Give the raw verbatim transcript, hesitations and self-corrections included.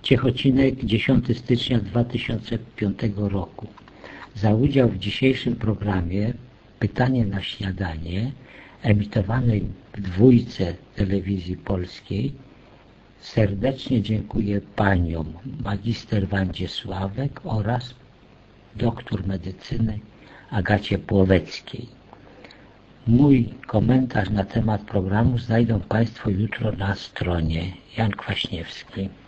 Ciechocinek, dziesiątego stycznia dwa tysiące piątego roku. Za udział w dzisiejszym programie Pytanie na śniadanie, emitowanej w Dwójce Telewizji Polskiej, serdecznie dziękuję paniom magister Wandzie Sławek oraz doktor medycyny Agacie Płoweckiej. Mój komentarz na temat programu znajdą Państwo jutro na stronie. Jan Kwaśniewski.